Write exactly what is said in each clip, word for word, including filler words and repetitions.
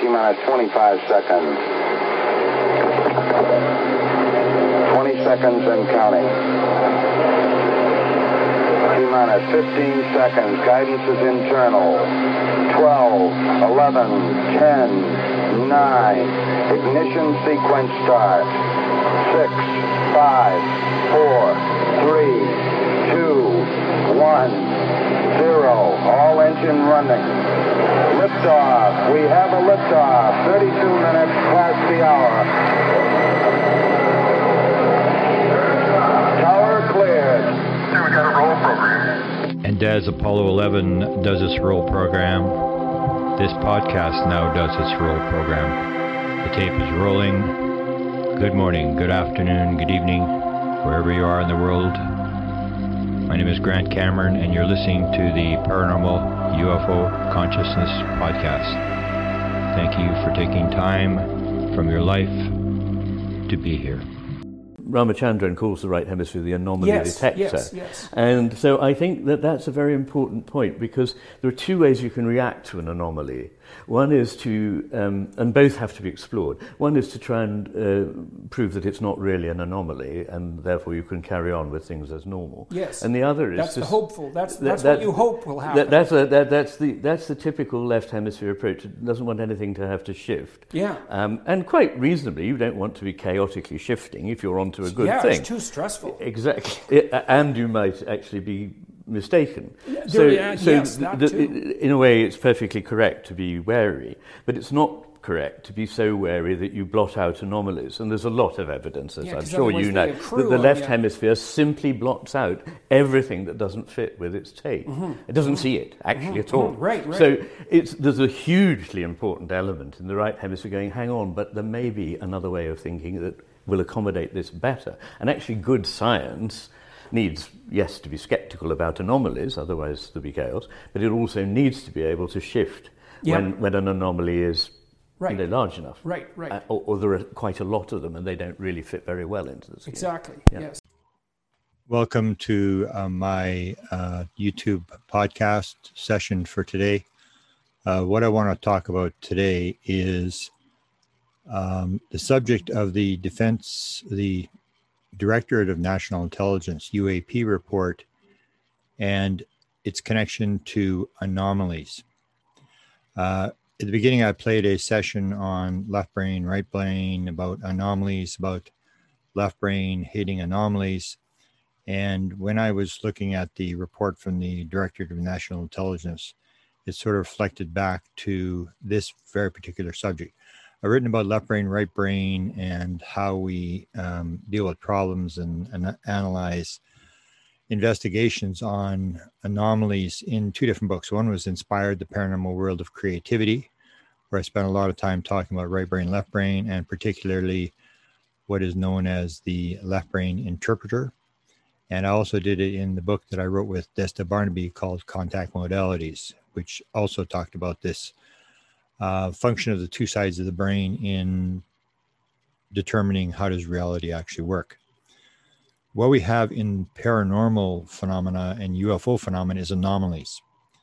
T-minus twenty-five seconds. twenty seconds and counting. T-minus fifteen seconds. Guidance is internal. twelve, eleven, ten, nine. Ignition sequence start. six, five, four, three, two, one, zero. All engine running. Liftoff. We have a liftoff. thirty-two minutes past the hour. Tower cleared. Here we got a roll program. And as Apollo eleven does its roll program, this podcast now does its roll program. The tape is rolling. Good morning, good afternoon, good evening, wherever you are in the world. My name is Grant Cameron, and you're listening to the Paranormal U F O Consciousness Podcast. Thank you for taking time from your life to be here. Ramachandran calls the right hemisphere the anomaly yes, detector. Yes, yes. And so I think that that's a very important point, because there are two ways you can react to an anomaly. One is to, um, and both have to be explored. One is to try and uh, prove that it's not really an anomaly, and therefore you can carry on with things as normal. Yes. And the other is that's to, the hopeful. That's that, that's that, what you hope will happen. That, that's a, that, that's the that's the typical left hemisphere approach. It doesn't want anything to have to shift. Yeah. Um, and quite reasonably, you don't want to be chaotically shifting if you're onto a good yeah, thing. Yeah, it's too stressful. Exactly, it, and you might actually be mistaken. Yeah, so, yeah, so yes, th- that th- too. in a way, it's perfectly correct to be wary, but it's not correct to be so wary that you blot out anomalies. And there's a lot of evidence, as Yeah, I'm 'cause sure otherwise you they know, accrue that the on left you. hemisphere simply blots out everything that doesn't fit with its tape. Mm-hmm. It doesn't see it, actually, Mm-hmm. at all. Mm-hmm. Right, right. So it's, there's a hugely important element in the right hemisphere going, hang on, but there may be another way of thinking that will accommodate this better. And actually good science needs, yes, to be skeptical about anomalies, otherwise there'll be chaos, but it also needs to be able to shift Yeah. when, when an anomaly is Right. you know, large enough. Right, right. Uh, or, or there are quite a lot of them and they don't really fit very well into the scheme. Exactly, Yeah. yes. Welcome to uh, my uh, YouTube podcast session for today. Uh, what I want to talk about today is um, the subject of the Defense, the Directorate of National Intelligence U A P report and its connection to anomalies. Uh, at the beginning, I played a session on left brain, right brain, about anomalies, about left brain hating anomalies. And when I was looking at the report from the Directorate of National Intelligence, it sort of reflected back to this very particular subject. I've written about left brain, right brain, and how we um, deal with problems and, and analyze investigations on anomalies in two different books. One was Inspired, The Paranormal World of Creativity, where I spent a lot of time talking about right brain, left brain, and particularly what is known as the left brain interpreter. And I also did it in the book that I wrote with Desta Barnaby called Contact Modalities, which also talked about this uh, function of the two sides of the brain in determining how does reality actually work. What we have in paranormal phenomena and U F O phenomena is anomalies.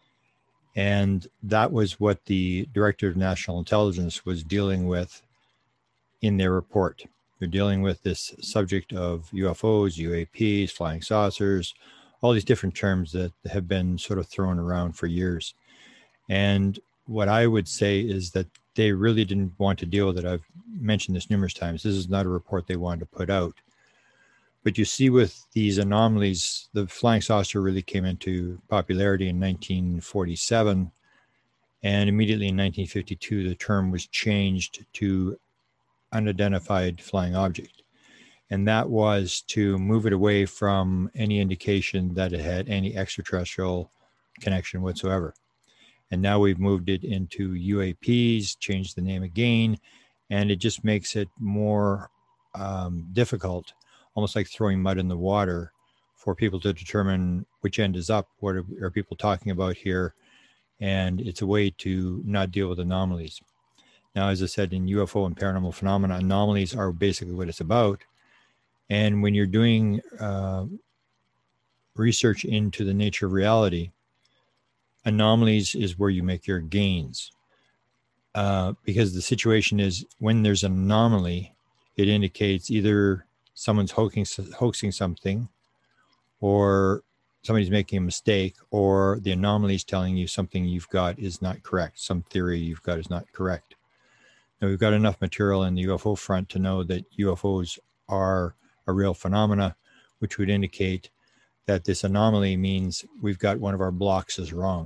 And that was what the Director of National Intelligence was dealing with in their report. They're dealing with this subject of U F Os, U A Ps, flying saucers, all these different terms that have been sort of thrown around for years. And what I would say is that they really didn't want to deal with it. I've mentioned this numerous times. This is not a report they wanted to put out. But you see with these anomalies, the flying saucer really came into popularity in nineteen forty-seven. And immediately in nineteen fifty-two, the term was changed to unidentified flying object. And that was to move it away from any indication that it had any extraterrestrial connection whatsoever. And now we've moved it into U A Ps, changed the name again, and it just makes it more um, difficult, almost like throwing mud in the water, for people to determine which end is up, what are, are people talking about here, and it's a way to not deal with anomalies. Now, as I said, in U F O and paranormal phenomena, anomalies are basically what it's about. And when you're doing uh, research into the nature of reality, anomalies is where you make your gains. uh, because the situation is when there's an anomaly, it indicates either someone's hoaxing, hoaxing something, or somebody's making a mistake, or the anomaly is telling you something you've got is not correct. Some theory you've got is not correct. Now, we've got enough material in the U F O front to know that U F Os are a real phenomena, which would indicate that this anomaly means we've got one of our blocks is wrong.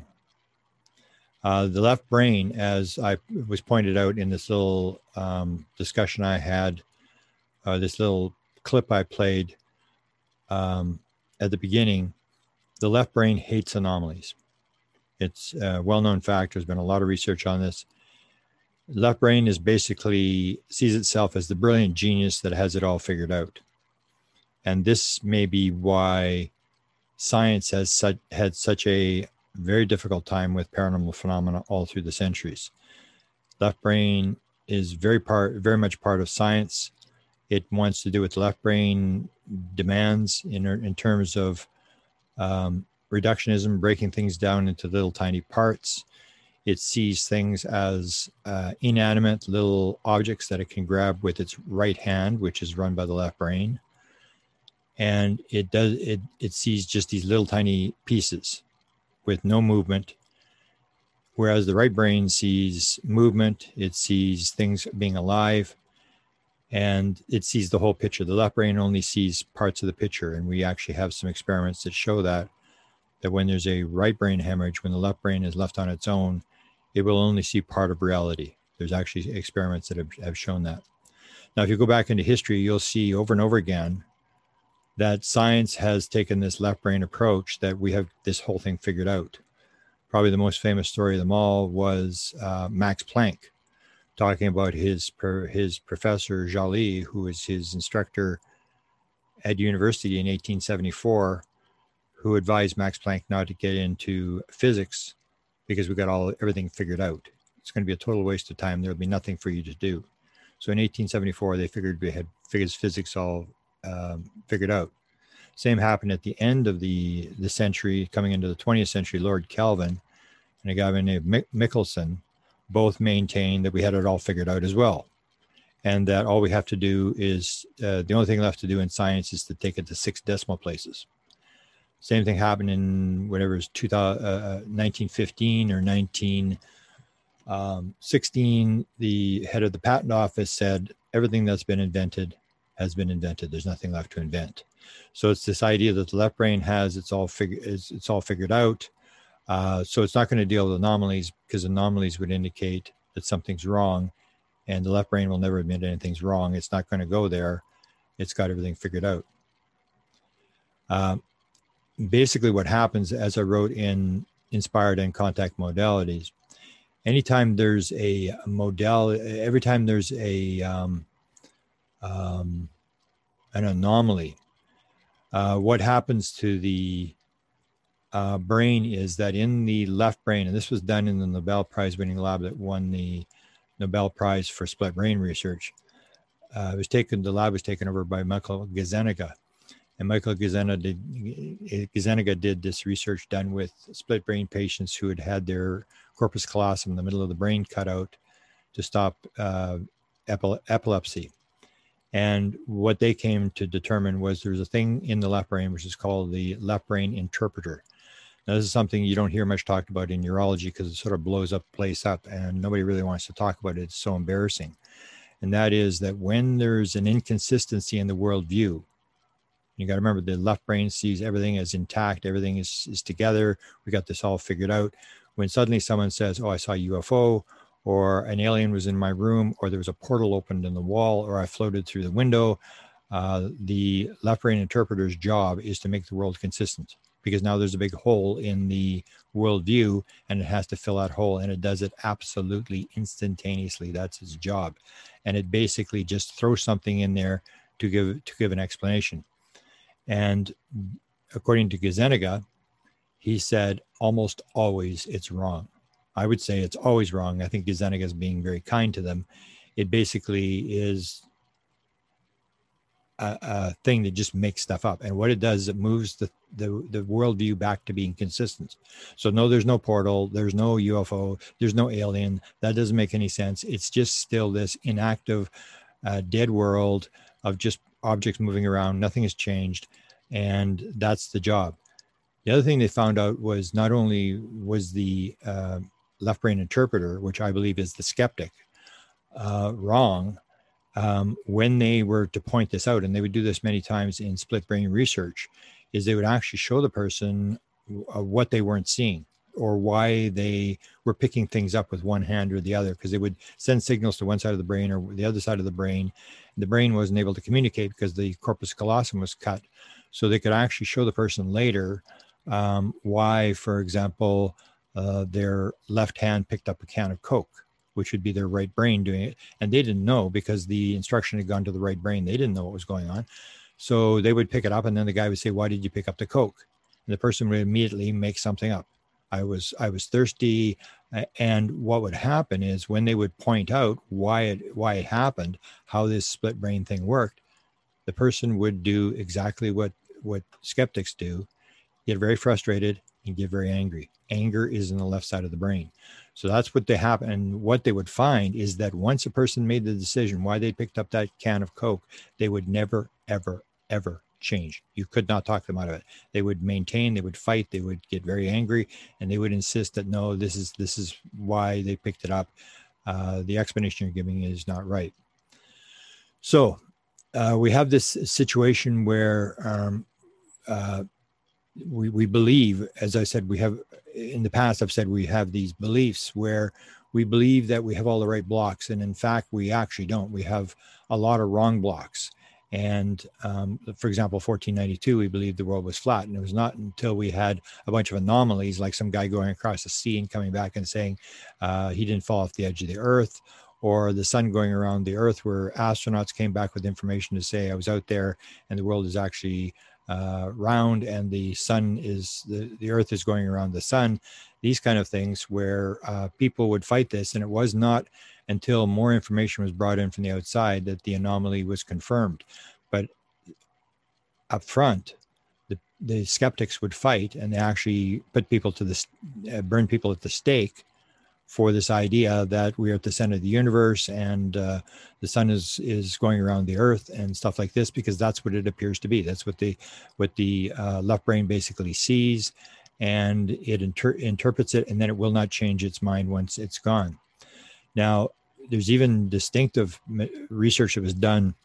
Uh, the left brain, as I was pointed out in this little um, discussion I had, uh, this little clip I played um, at the beginning, the left brain hates anomalies. It's a well-known fact. There's been a lot of research on this. Left brain is basically sees itself as the brilliant genius that has it all figured out. And this may be why science has such, had such a very difficult time with paranormal phenomena all through the centuries. Left brain is very part, very much part of science. It wants to do what the left brain demands in, in terms of um, reductionism, breaking things down into little tiny parts. It sees things as uh, inanimate little objects that it can grab with its right hand, which is run by the left brain. And it does it, it sees just these little tiny pieces with no movement. Whereas the right brain sees movement, it sees things being alive, and it sees the whole picture. The left brain only sees parts of the picture. And we actually have some experiments that show that, that when there's a right brain hemorrhage, when the left brain is left on its own, it will only see part of reality. There's actually experiments that have, have shown that. Now, if you go back into history, you'll see over and over again that science has taken this left brain approach, that we have this whole thing figured out. Probably the most famous story of them all was uh, Max Planck, talking about his, his professor, Joly, who was his instructor at university in eighteen seventy-four, who advised Max Planck not to get into physics because we got all everything figured out. It's going to be a total waste of time. There'll be nothing for you to do. So in eighteen seventy-four, they figured we had figured physics all um, figured out. Same happened at the end of the, the century, coming into the twentieth century. Lord Kelvin and a guy named Mick- Michelson both maintained that we had it all figured out as well. And that all we have to do is, uh, the only thing left to do in science is to take it to six decimal places. Same thing happened in whatever is two thousand, uh, nineteen fifteen or nineteen sixteen. The head of the patent office said, everything that's been invented has been invented. There's nothing left to invent. So it's this idea that the left brain has, it's all, fig- it's, it's all figured out. Uh, so it's not going to deal with anomalies, because anomalies would indicate that something's wrong, and the left brain will never admit anything's wrong. It's not going to go there. It's got everything figured out. Uh, basically what happens, as I wrote in Inspired and Contact Modalities, anytime there's a modality, every time there's a um, um, an anomaly, uh, what happens to the uh, brain is that in the left brain, and this was done in the Nobel Prize winning lab that won the Nobel Prize for split brain research. Uh, it was taken, the lab was taken over by Michael Gazzaniga. And Michael Gazzaniga did, Gazzaniga did this research done with split brain patients who had had their corpus callosum in the middle of the brain cut out to stop uh, epi- epilepsy. And what they came to determine was there's a thing in the left brain which is called the left brain interpreter. Now, this is something you don't hear much talked about in neurology because it sort of blows up place up and nobody really wants to talk about it. It's so embarrassing. And that is that when there's an inconsistency in the worldview, you got to remember the left brain sees everything as intact. Everything is, is together. We got this all figured out. When suddenly someone says, oh, I saw a U F O, or an alien was in my room, or there was a portal opened in the wall, or I floated through the window, uh, the left brain interpreter's job is to make the world consistent, because now there's a big hole in the worldview and it has to fill that hole, and it does it absolutely instantaneously. That's its job. And it basically just throws something in there to give, to give an explanation. And according to Gazzaniga, he said almost always it's wrong. I would say it's always wrong. I think Gazzaniga is being very kind to them. It basically is a, a thing that just makes stuff up. And what it does, it moves the, the, the worldview back to being consistent. So no, there's no portal. There's no U F O. There's no alien. That doesn't make any sense. It's just still this inactive, uh, dead world of just objects moving around. Nothing has changed. And that's the job. The other thing they found out was not only was the uh, left brain interpreter, which I believe is the skeptic, uh, wrong, um, when they were to point this out, and they would do this many times in split brain research, is they would actually show the person uh, what they weren't seeing or why they were picking things up with one hand or the other, because they would send signals to one side of the brain or the other side of the brain. The brain wasn't able to communicate because the corpus callosum was cut. So they could actually show the person later um, why, for example, uh, their left hand picked up a can of Coke, which would be their right brain doing it. And they didn't know because the instruction had gone to the right brain. They didn't know what was going on. So they would pick it up, and then the guy would say, why did you pick up the Coke? And the person would immediately make something up. I was, I was thirsty. And what would happen is when they would point out why it, why it happened, how this split brain thing worked, the person would do exactly what, what skeptics do, get very frustrated and get very angry. Anger is in the left side of the brain. So that's what they happen. And what they would find is that once a person made the decision why they picked up that can of Coke, they would never, ever, ever change. You could not talk them out of it. They would maintain, they would fight, they would get very angry, and they would insist that, no, this is, this is why they picked it up. Uh, the explanation you're giving is not right. So uh, we have this situation where um, uh, we, we believe, as I said, we have in the past, I've said we have these beliefs where we believe that we have all the right blocks. And in fact, we actually don't. We have a lot of wrong blocks. And um, for example, fourteen ninety-two, we believed the world was flat. And it was not until we had a bunch of anomalies, like some guy going across the sea and coming back and saying uh, he didn't fall off the edge of the earth, or the sun going around the earth, where astronauts came back with information to say, I was out there and the world is actually uh, round and the sun is, the, the earth is going around the sun. These kind of things where uh, people would fight this. And it was not until more information was brought in from the outside that the anomaly was confirmed. But up front, the, the skeptics would fight, and they actually put people to the, uh, burn people at the stake for this idea that we are at the center of the universe and uh, the sun is is going around the earth and stuff like this, because that's what it appears to be. That's what the what the uh, left brain basically sees, and it inter- interprets it, and then it will not change its mind once it's gone. Now, there's even distinctive research that was done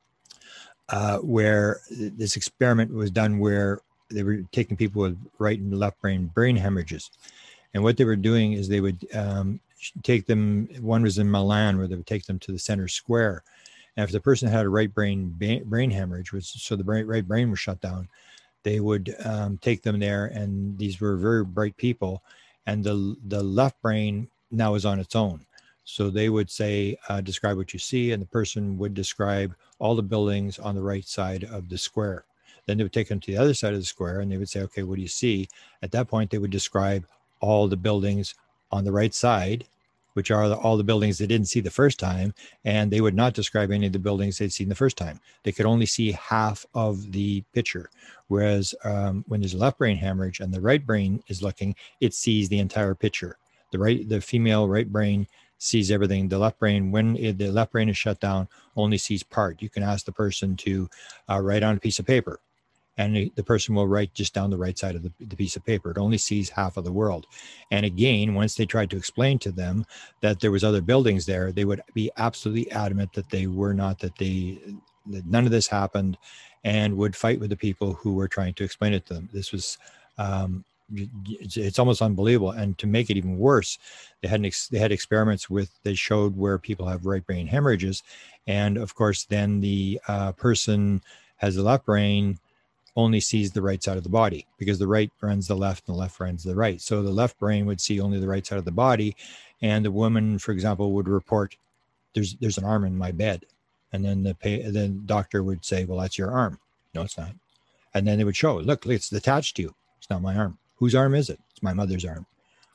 uh, where this experiment was done where they were taking people with right and left brain brain hemorrhages. And what they were doing is they would um, take them, one was in Milan, where they would take them to the center square. And if the person had a right brain brain hemorrhage, which, so the brain, right brain was shut down, they would um, take them there. And these were very bright people. And the, the left brain now is on its own. So they would say, uh, describe what you see. And the person would describe all the buildings on the right side of the square. Then they would take them to the other side of the square and they would say, okay, what do you see? At that point, they would describe all the buildings on the right side, which are the, all the buildings they didn't see the first time. And they would not describe any of the buildings they'd seen the first time. They could only see half of the picture. Whereas um, when there's a left brain hemorrhage and the right brain is looking, it sees the entire picture. The right, the female right brain sees everything. The left brain, when it, the left brain is shut down, only sees part. You can ask the person to uh, write on a piece of paper, and the person will write just down the right side of the, the piece of paper. It only sees half of the world. And again, once they tried to explain to them that there was other buildings there, they would be absolutely adamant that they were not, that they, that none of this happened, and would fight with the people who were trying to explain it to them. This was, um, it's, it's almost unbelievable. And to make it even worse, they had, an ex, they had experiments with, they showed where people have right brain hemorrhages. And of course, then the uh, person has the left brain, only sees the right side of the body, because the right runs the left and the left runs the right. So the left brain would see only the right side of the body. And the woman, for example, would report, there's there's an arm in my bed. And then the pay, then doctor would say, well, that's your arm. No, it's not. And then they would show, look, it's attached to you. It's not my arm. Whose arm is it? It's my mother's arm.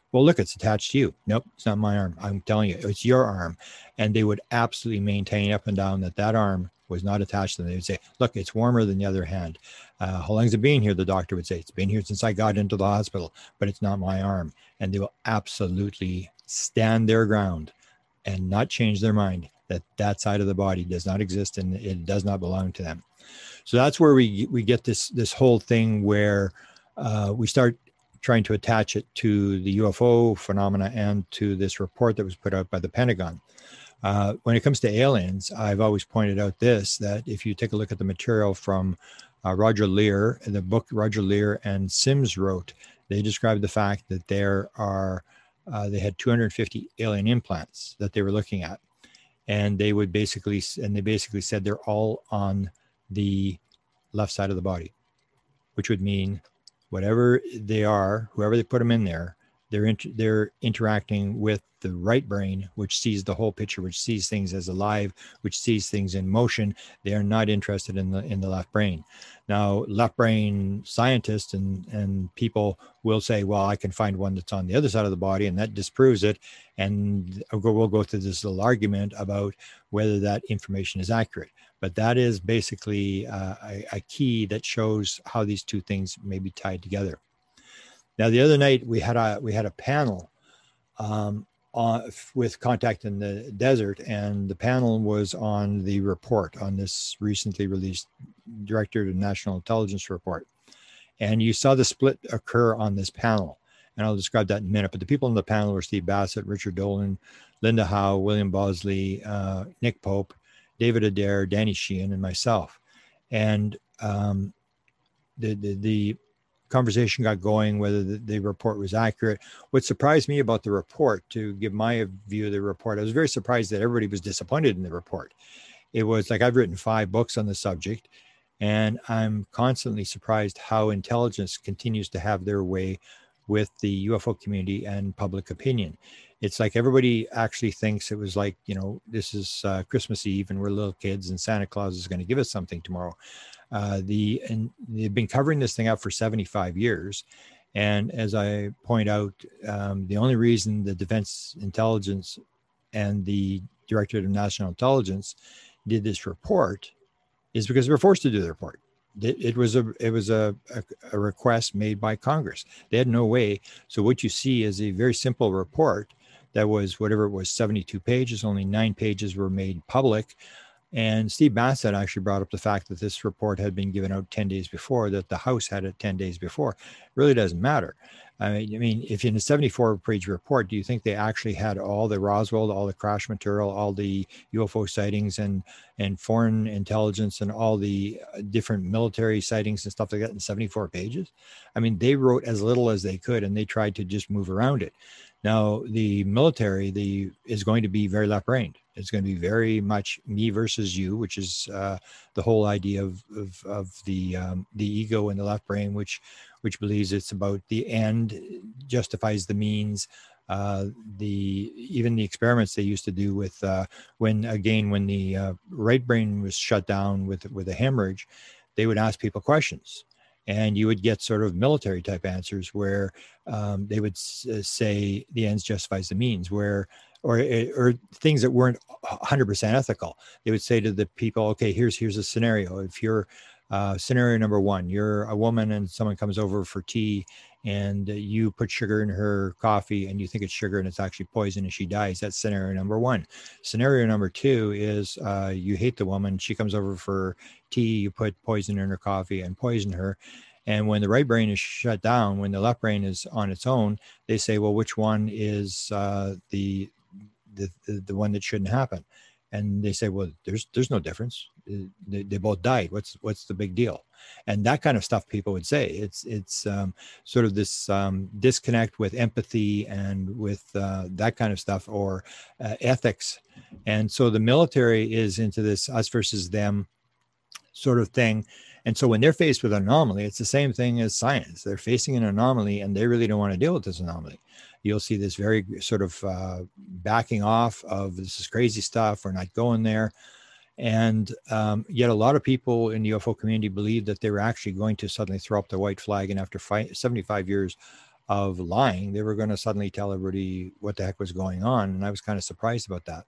well, look, it's attached to you. Nope, it's not my arm. I'm telling you, it's your arm. And they would absolutely maintain up and down that that arm was not attached to them. They would say, look, it's warmer than the other hand. Uh, how long has it been here? The doctor would say, it's been here since I got into the hospital, but it's not my arm. And they will absolutely stand their ground and not change their mind that that side of the body does not exist and it does not belong to them. So that's where we we get this this whole thing where uh, we start trying to attach it to the U F O phenomena and to this report that was put out by the Pentagon. Uh, when it comes to aliens, I've always pointed out this, that if you take a look at the material from uh, Roger Leir, the book Roger Leir and Sims wrote, they described the fact that there are, uh, they had two hundred fifty alien implants that they were looking at. And they would basically, and they basically said they're all on the left side of the body, which would mean whatever they are, whoever they put them in there, they're inter- they're interacting with the right brain, which sees the whole picture, which sees things as alive, which sees things in motion. They are not interested in the in the left brain. Now, left brain scientists and and people will say, well, I can find one that's on the other side of the body, and that disproves it. And we'll go, we'll go through this little argument about whether that information is accurate. But that is basically uh, a, a key that shows how these two things may be tied together. Now, the other night we had a we had a panel um, on, with Contact in the Desert, and the panel was on the report, on this recently released Director of National Intelligence report. And you saw the split occur on this panel, and I'll describe that in a minute. But the people in the panel were Steve Bassett, Richard Dolan, Linda Howe, William Bosley, uh, Nick Pope, David Adair, Danny Sheehan, and myself. And um, the, the the conversation got going whether the, the report was accurate. What surprised me about the report, to give my view of the report, I was very surprised that everybody was disappointed in the report. It was like, I've written five books on the subject, and I'm constantly surprised how intelligence continues to have their way with the U F O community and public opinion. It's like everybody actually thinks it was like, you know, this is uh, Christmas Eve and we're little kids and Santa Claus is going to give us something tomorrow. Uh, the and they've been covering this thing up for seventy-five years. And as I point out, um, the only reason the Defense Intelligence and the Director of National Intelligence did this report is because they were forced to do the report. It, it was a it was a, a, a request made by Congress. They had no way. So what you see is a very simple report that was whatever it was, seventy-two pages. Only nine pages were made public. And Steve Bassett actually brought up the fact that this report had been given out ten days before, that the House had it ten days before. It really doesn't matter. I mean, I mean, if in a seventy-four page report, do you think they actually had all the Roswell, all the crash material, all the U F O sightings and, and foreign intelligence and all the different military sightings and stuff like that in seventy-four pages? I mean, they wrote as little as they could, and they tried to just move around it. Now, the military the is going to be very left-brained. It's going to be very much me versus you, which is uh, the whole idea of of, of the um, the ego in the left brain, which which believes it's about the end justifies the means. Uh, the even the experiments they used to do with uh, when again when the uh, right brain was shut down with with a hemorrhage, they would ask people questions. And you would get sort of military type answers where um, they would s- say the ends justifies the means, where or or things that weren't one hundred percent ethical. They would say to the people, okay, here's here's a scenario. If you're uh, scenario number one, you're a woman and someone comes over for tea and you put sugar in her coffee and you think it's sugar and it's actually poison and she dies. That's scenario number one. Scenario number two is uh, you hate the woman. She comes over for tea, you put poison in her coffee and poison her. And when the right brain is shut down, when the left brain is on its own, they say, well, which one is uh, the, the, the, the one that shouldn't happen? And they say, well, there's there's no difference. They, they both died. What's what's the big deal? And that kind of stuff people would say. It's it's um, sort of this um, disconnect with empathy and with uh, that kind of stuff, or uh, ethics. And so the military is into this us versus them sort of thing. And so when they're faced with an anomaly, it's the same thing as science. They're facing an anomaly and they really don't want to deal with this anomaly. You'll see this very sort of uh, backing off of this is crazy stuff. We're not going there. And um, yet a lot of people in the U F O community believe that they were actually going to suddenly throw up the white flag. And after five, seventy-five years of lying. They were going to suddenly tell everybody what the heck was going on. And I was kind of surprised about that.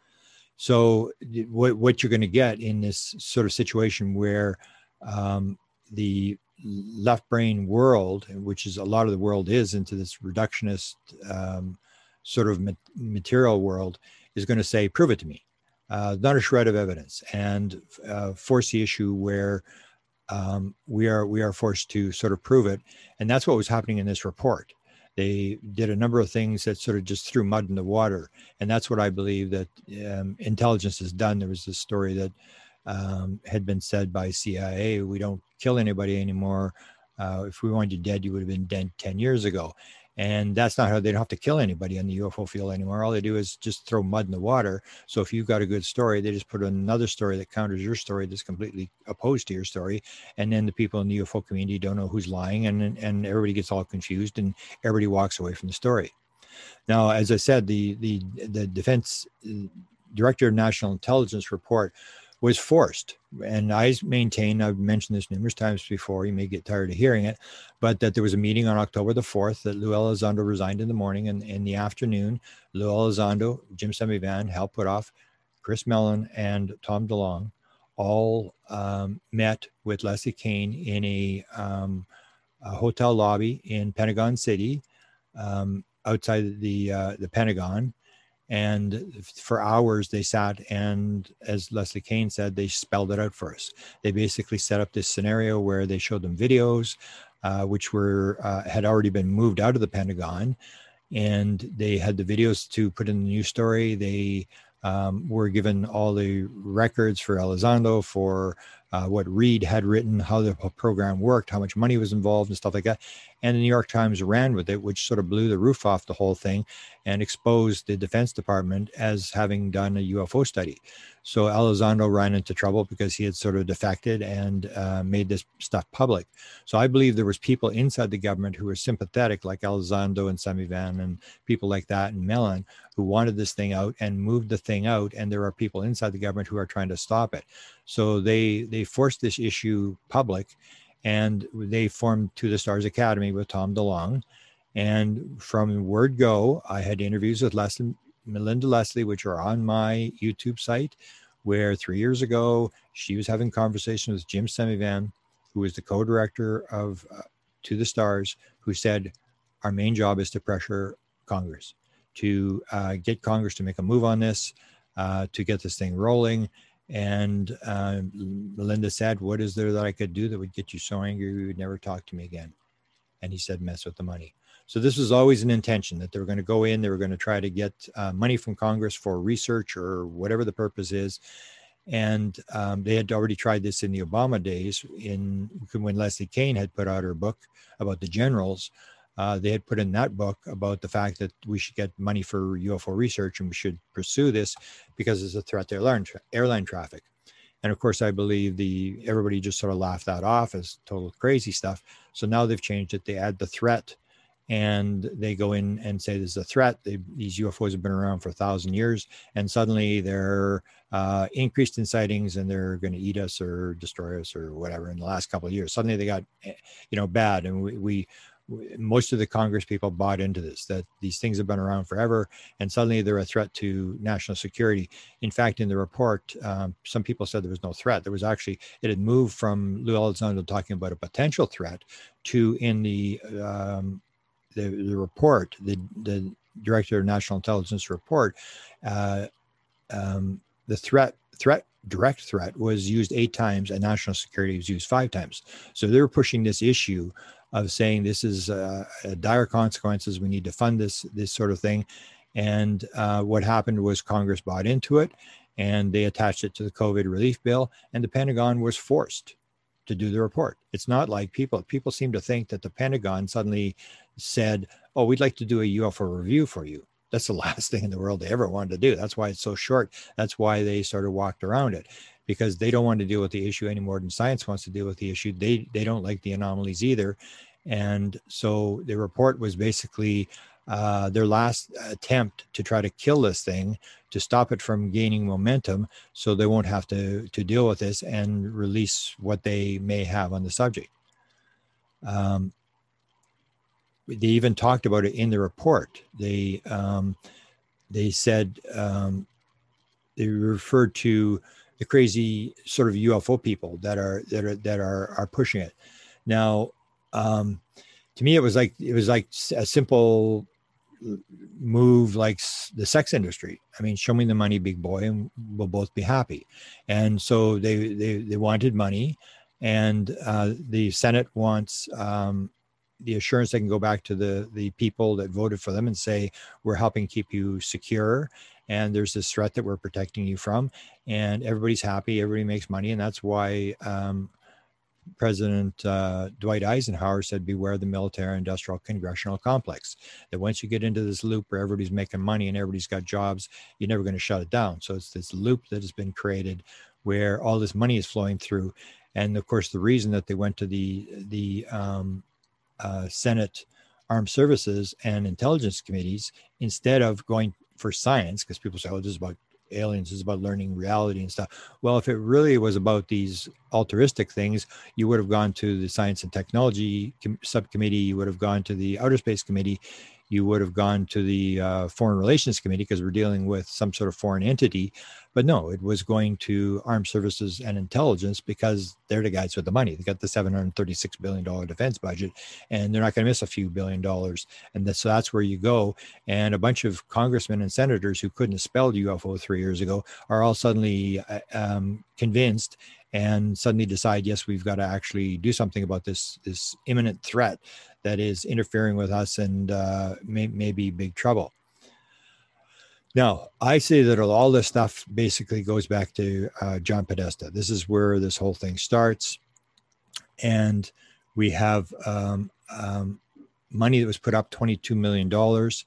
So what, what you're going to get in this sort of situation where um, the left brain world, which is a lot of the world is into this reductionist um, sort of material world, is going to say, prove it to me. Uh, not a shred of evidence, and uh, force the issue where um, we are we are forced to sort of prove it. And that's what was happening in this report. They did a number of things that sort of just threw mud in the water. And that's what I believe that um, intelligence has done. There was this story that um, had been said by C I A, we don't kill anybody anymore. Uh, if we wanted you dead, you would have been dead ten years ago. And that's not how they don't have to kill anybody on the U F O field anymore. All they do is just throw mud in the water. So if you've got a good story, they just put another story that counters your story that's completely opposed to your story. And then the people in the U F O community don't know who's lying, and, and everybody gets all confused and everybody walks away from the story. Now, as I said, the, the, the Defense Director of National Intelligence report was forced. And I maintain, I've mentioned this numerous times before, you may get tired of hearing it, but that there was a meeting on October the fourth that Lou Elizondo resigned in the morning, and in the afternoon, Lou Elizondo, Jim Semivan, Hal Puthoff, Chris Mellon, and Tom DeLonge all um, met with Leslie Kean in a, um, a hotel lobby in Pentagon City, um, outside the uh, the Pentagon. And for hours they sat, and as Leslie Kean said, they spelled it out for us. They basically set up this scenario where they showed them videos, uh, which were uh, had already been moved out of the Pentagon, and they had the videos to put in the news story. They um, were given all the records for Elizondo, for uh, what Reed had written, how the program worked, how much money was involved, and stuff like that. And the New York Times ran with it, which sort of blew the roof off the whole thing and exposed the Defense Department as having done a U F O study. So Elizondo ran into trouble because he had sort of defected and uh, made this stuff public. So I believe there was people inside the government who were sympathetic, like Elizondo and Semivan and people like that, and Mellon, who wanted this thing out and moved the thing out. And there are people inside the government who are trying to stop it. So they they forced this issue public, and they formed To the Stars Academy with Tom DeLonge. And from word go, I had interviews with Leslie, Melinda Leslie, which are on my YouTube site, where three years ago, she was having conversations with Jim Semivan, who is the co-director of uh, To the Stars, who said, our main job is to pressure Congress, to uh, get Congress to make a move on this, uh, to get this thing rolling. And uh, Melinda said, what is there that I could do that would get you so angry you would never talk to me again? And he said, mess with the money. So this was always an intention that they were going to go in, they were going to try to get uh, money from Congress for research or whatever the purpose is. And um, they had already tried this in the Obama days, in when Leslie Kean had put out her book about the generals. Uh, they had put in that book about the fact that we should get money for U F O research and we should pursue this because it's a threat to airline, tra- airline traffic. And of course, I believe the everybody just sort of laughed that off as total crazy stuff. So now they've changed it. They add the threat, and they go in and say there's a threat. They, these U F Os have been around for a thousand years, and suddenly they're uh, increased in sightings, and they're going to eat us or destroy us or whatever. In the last couple of years, suddenly they got, you know, bad, and we. we most of the Congress people bought into this, that these things have been around forever, and suddenly they're a threat to national security. In fact, in the report, um, some people said there was no threat. There was actually, it had moved from Lou Elizondo talking about a potential threat to, in the um, the, the report, the, the Director of National Intelligence report, uh, um, the threat, threat, direct threat was used eight times and national security was used five times. So they were pushing this issue of saying this is uh, dire consequences. We need to fund this, this sort of thing. And uh, what happened was Congress bought into it, and they attached it to the COVID relief bill, and the Pentagon was forced to do the report. It's not like people, people seem to think that the Pentagon suddenly said, oh, we'd like to do a U F O review for you. That's the last thing in the world they ever wanted to do. That's why it's so short. That's why they sort of walked around it, because they don't want to deal with the issue any more than science wants to deal with the issue. They they don't like the anomalies either. And so the report was basically uh, their last attempt to try to kill this thing, to stop it from gaining momentum, so they won't have to, to deal with this and release what they may have on the subject. Um, they even talked about it in the report. They um, they said um, they referred to the crazy sort of U F O people that are that are that are are pushing it. Now, um, to me, it was like it was like a simple move, like the sex industry. I mean, show me the money, big boy, and we'll both be happy. And so they they they wanted money, and uh, the Senate wants um, the assurance they can go back to the the people that voted for them and say, we're helping keep you secure, and there's this threat that we're protecting you from, and everybody's happy, everybody makes money. And that's why um, President uh, Dwight Eisenhower said, beware the military industrial congressional complex, that once you get into this loop where everybody's making money and everybody's got jobs, you're never going to shut it down. So it's this loop that has been created where all this money is flowing through. And of course, the reason that they went to the, the um, uh, Senate Armed Services and Intelligence Committees instead of going for science, because people say, oh, this is about aliens, this is about learning reality and stuff. Well, if it really was about these altruistic things, you would have gone to the Science and Technology Com- Subcommittee, you would have gone to the Outer Space Committee, you would have gone to the uh, Foreign Relations Committee, because we're dealing with some sort of foreign entity. But no, it was going to Armed Services and Intelligence, because they're the guys with the money. They got the seven hundred thirty-six billion dollars defense budget, and they're not going to miss a few billion dollars. And that's, so that's where you go. And a bunch of congressmen and senators who couldn't have spelled U F O three years ago are all suddenly uh, um, convinced and suddenly decide, yes, we've got to actually do something about this, this imminent threat that is interfering with us and uh, may, may be big trouble. Now, I say that all this stuff basically goes back to uh, John Podesta. This is where this whole thing starts. And we have um, um, money that was put up, twenty-two million dollars.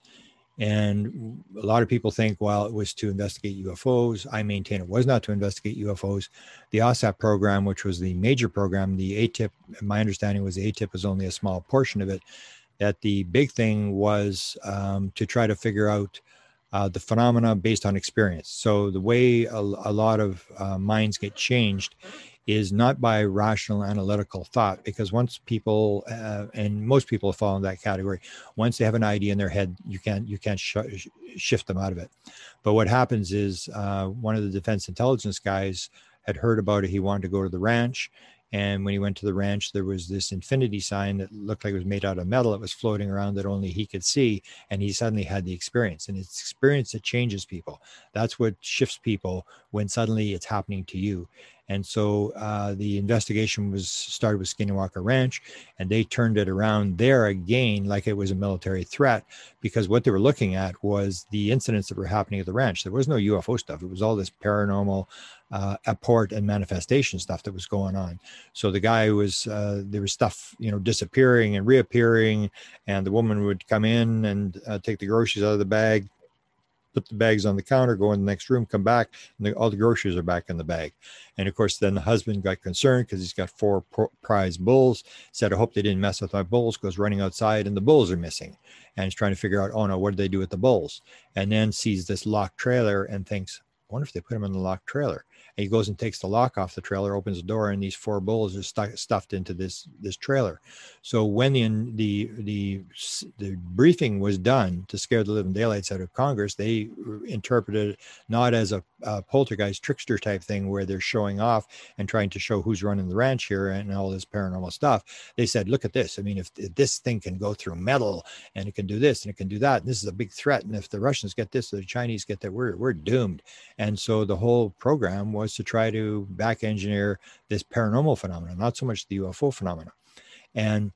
And a lot of people think, well, it was to investigate U F Os. I maintain it was not to investigate U F Os. The OSAP program, which was the major program, the A T I P, my understanding was the A T I P was only a small portion of it, that the big thing was um, to try to figure out uh, the phenomena based on experience. So the way a, a lot of uh, minds get changed is not by rational analytical thought, because once people uh, and most people fall in that category, once they have an idea in their head, you can't you can't sh- shift them out of it. But what happens is uh, one of the defense intelligence guys had heard about it. He wanted to go to the ranch, and when he went to the ranch, there was this infinity sign that looked like it was made out of metal. It was floating around that only he could see, and he suddenly had the experience. And it's experience that changes people. That's what shifts people when suddenly it's happening to you. And so uh, the investigation was started with Skinwalker Ranch, and they turned it around there again like it was a military threat, because what they were looking at was the incidents that were happening at the ranch. There was no U F O stuff. It was all this paranormal uh, apport and manifestation stuff that was going on. So the guy was, uh, there was stuff, you know, disappearing and reappearing, and the woman would come in and uh, take the groceries out of the bag, put the bags on the counter, go in the next room, come back, and the, all the groceries are back in the bag. And of course, then the husband got concerned because he's got four pro- prize bulls, said, I hope they didn't mess with my bulls, goes running outside and the bulls are missing. And he's trying to figure out, oh no, what did they do with the bulls? And then sees this locked trailer and thinks, I wonder if they put him in the locked trailer. And he goes and takes the lock off the trailer, opens the door, and these four bulls are stu- stuffed into this this trailer. So when the the the the briefing was done to scare the living daylights out of Congress, they interpreted it not as a, a poltergeist trickster type thing where they're showing off and trying to show who's running the ranch here and all this paranormal stuff. They said, look at this. I mean, if, if this thing can go through metal and it can do this and it can do that, and this is a big threat. And if the Russians get this or the Chinese get that, we're we're doomed. And so the whole program was to try to back engineer this paranormal phenomenon, not so much the U F O phenomena. And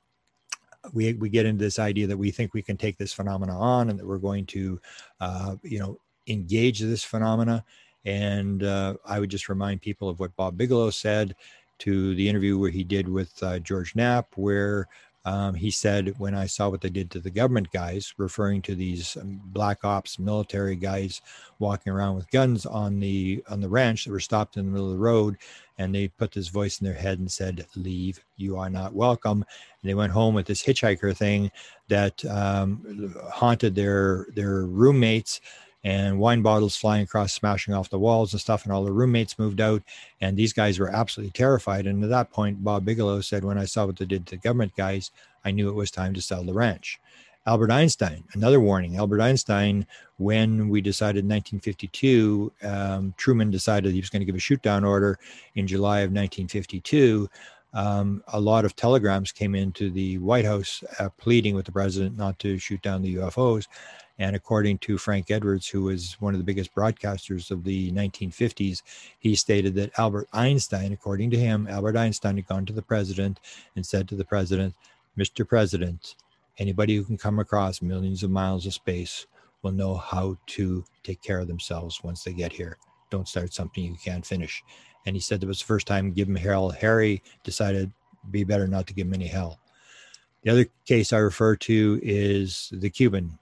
we we get into this idea that we think we can take this phenomena on and that we're going to, uh, you know, engage this phenomena. And uh, I would just remind people of what Bob Bigelow said to the interview where he did with uh, George Knapp, where Um, he said, when I saw what they did to the government guys, referring to these um, black ops military guys walking around with guns on the on the ranch that were stopped in the middle of the road, and they put this voice in their head and said, leave, you are not welcome. And they went home with this hitchhiker thing that um, haunted their their roommates, and wine bottles flying across, smashing off the walls and stuff. And all the roommates moved out, and these guys were absolutely terrified. And at that point, Bob Bigelow said, when I saw what they did to the government guys, I knew it was time to sell the ranch. Albert Einstein, another warning. Albert Einstein, when we decided in nineteen fifty-two, um, Truman decided he was going to give a shoot down order in July of nineteen fifty-two. Um, a lot of telegrams came into the White House uh, pleading with the president not to shoot down the U F Os. And according to Frank Edwards, who was one of the biggest broadcasters of the nineteen fifties, he stated that Albert Einstein, according to him, Albert Einstein had gone to the president and said to the president, Mister President, anybody who can come across millions of miles of space will know how to take care of themselves once they get here. Don't start something you can't finish. And he said that was the first time give him hell. Harry decided it'd be better not to give him any hell. The other case I refer to is the Cuban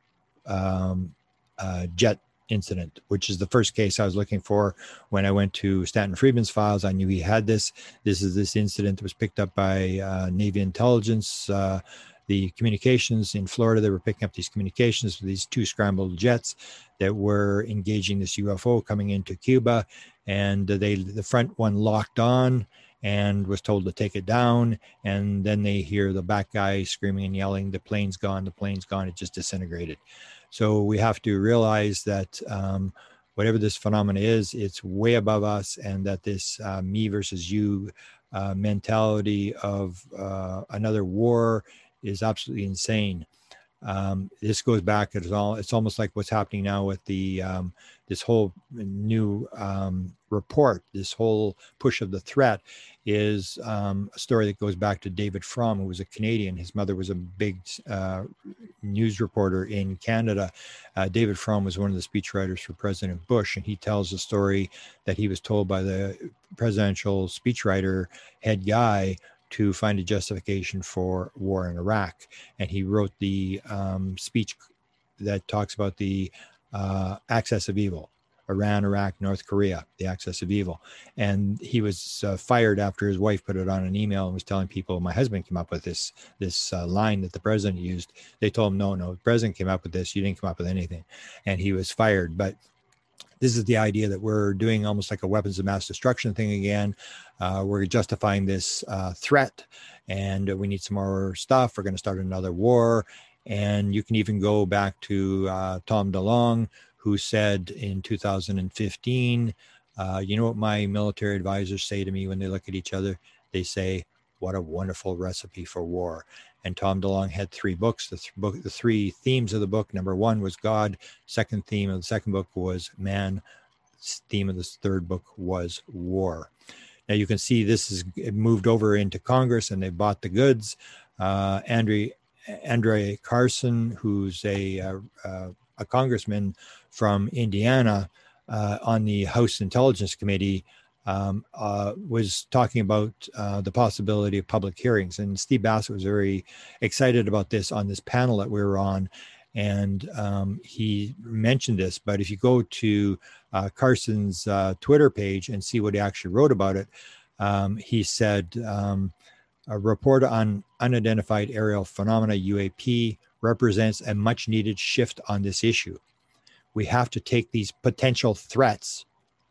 um, uh, jet incident, which is the first case I was looking for when I went to Stanton Friedman's files. I knew he had this. This is this incident that was picked up by uh, Navy intelligence. Uh, the communications in Florida, they were picking up these communications with these two scrambled jets that were engaging this U F O coming into Cuba. And they, the front one locked on and was told to take it down. And then they hear the back guy screaming and yelling, the plane's gone, the plane's gone. It just disintegrated. So we have to realize that um, whatever this phenomena is, it's way above us, and that this uh, me versus you uh, mentality of uh, another war is absolutely insane. Um, this goes back, it's all, it's almost like what's happening now with the, um, this whole new um, report, this whole push of the threat is um, a story that goes back to David Fromm, who was a Canadian. His mother was a big uh, news reporter in Canada. Uh, David Fromm was one of the speechwriters for President Bush, and he tells a story that he was told by the presidential speechwriter head guy to find a justification for war in Iraq. And he wrote the um, speech that talks about the uh, axis of evil, Iran, Iraq, North Korea, the axis of evil. And he was uh, fired after his wife put it on an email and was telling people, my husband came up with this, this uh, line that the president used. They told him, no, no, the president came up with this. You didn't come up with anything. And he was fired. But this is the idea that we're doing almost like a weapons of mass destruction thing again. Uh, we're justifying this uh, threat, and we need some more stuff. We're going to start another war. And you can even go back to uh, Tom DeLonge, who said in two thousand fifteen, uh, you know what my military advisors say to me when they look at each other? They say, what a wonderful recipe for war. And Tom DeLonge had three books. The, th- book, the three themes of the book, number one was God. Second theme of the second book was man. Theme of the third book was war. Now you can see this is it moved over into Congress, and they bought the goods. Uh, Andre, Andre Carson, who's a, uh, uh, a congressman from Indiana uh, on the House Intelligence Committee, um, uh, was talking about uh, the possibility of public hearings. And Steve Bassett was very excited about this on this panel that we were on. And um, he mentioned this, but if you go to uh, Carson's uh, Twitter page and see what he actually wrote about it, um, he said, um, a report on unidentified aerial phenomena, U A P, represents a much needed shift on this issue. We have to take these potential threats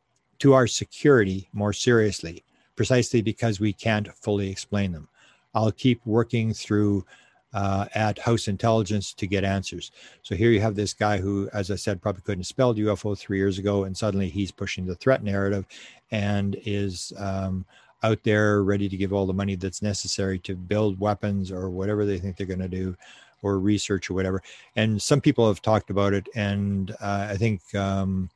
to our security more seriously, precisely because we can't fully explain them. I'll keep working through uh, at House Intelligence to get answers. So here you have this guy who, as I said, probably couldn't have spelled U F O three years ago, and suddenly he's pushing the threat narrative and is um, out there ready to give all the money that's necessary to build weapons or whatever they think they're going to do, or research or whatever. And some people have talked about it, and uh, I think um,